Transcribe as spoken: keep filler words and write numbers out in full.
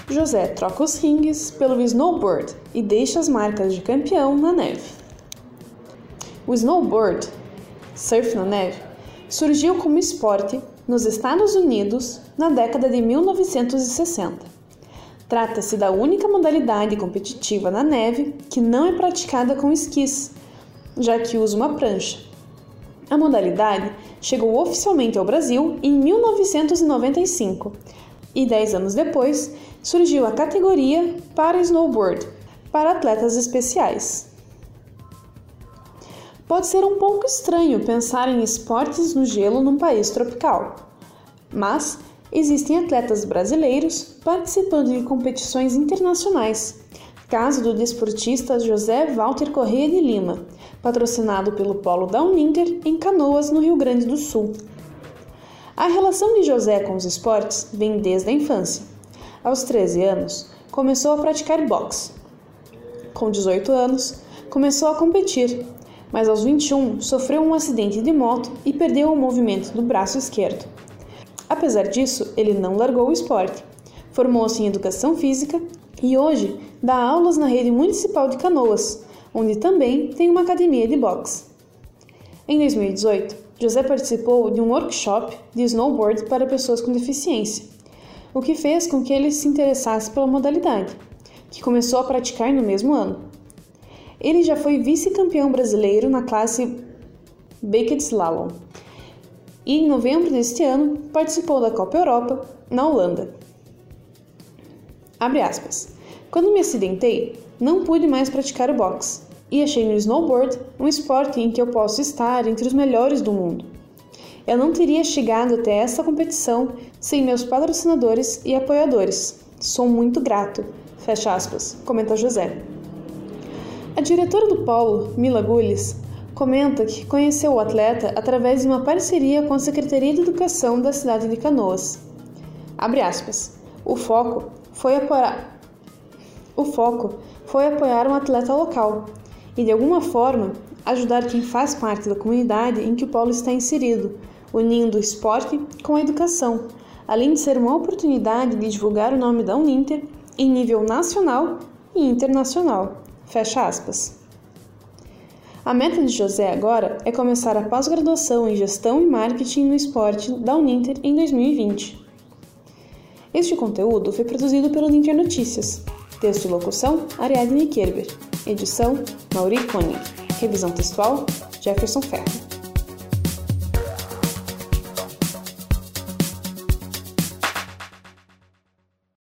José troca os rings pelo snowboard e deixa as marcas de campeão na neve. O snowboard, surf na neve, surgiu como esporte nos Estados Unidos na década de mil novecentos e sessenta. Trata-se da única modalidade competitiva na neve que não é praticada com esquis, já que usa uma prancha. A modalidade chegou oficialmente ao Brasil em mil novecentos e noventa e cinco e, dez anos depois, surgiu a categoria para snowboard, para atletas especiais. Pode ser um pouco estranho pensar em esportes no gelo num país tropical, mas existem atletas brasileiros participando de competições internacionais, caso do desportista José Walter Correia de Lima, patrocinado pelo Polo Downinter em Canoas, no Rio Grande do Sul. A relação de José com os esportes vem desde a infância. Aos treze anos, começou a praticar boxe. Com dezoito anos, começou a competir, mas aos vinte e um sofreu um acidente de moto e perdeu o movimento do braço esquerdo. Apesar disso, ele não largou o esporte. Formou-se em Educação Física e hoje dá aulas na rede municipal de Canoas, onde também tem uma academia de boxe. Em dois mil e dezoito, José participou de um workshop de snowboard para pessoas com deficiência, o que fez com que ele se interessasse pela modalidade, que começou a praticar no mesmo ano. Ele já foi vice-campeão brasileiro na classe Baked Slalom e, em novembro deste ano, participou da Copa Europa, na Holanda. Abre aspas. Quando me acidentei, não pude mais praticar o boxe e achei no snowboard um esporte em que eu posso estar entre os melhores do mundo. Eu não teria chegado até essa competição sem meus patrocinadores e apoiadores. Sou muito grato, fecha aspas, comenta José. A diretora do Polo, Mila Gulles, comenta que conheceu o atleta através de uma parceria com a Secretaria de Educação da cidade de Canoas. Abre aspas. O foco foi apoiar, o foco foi apoiar um atleta local e, de alguma forma, ajudar quem faz parte da comunidade em que o polo está inserido, unindo o esporte com a educação, além de ser uma oportunidade de divulgar o nome da Uninter em nível nacional e internacional. Fecha aspas. A meta de José agora é começar a pós-graduação em Gestão e Marketing no Esporte da Uninter em dois mil e vinte. Este conteúdo foi produzido pelo Uninter Notícias. Texto e locução, Ariadne Kerber. Edição, Mauri Koenig. Revisão textual, Jefferson Ferro.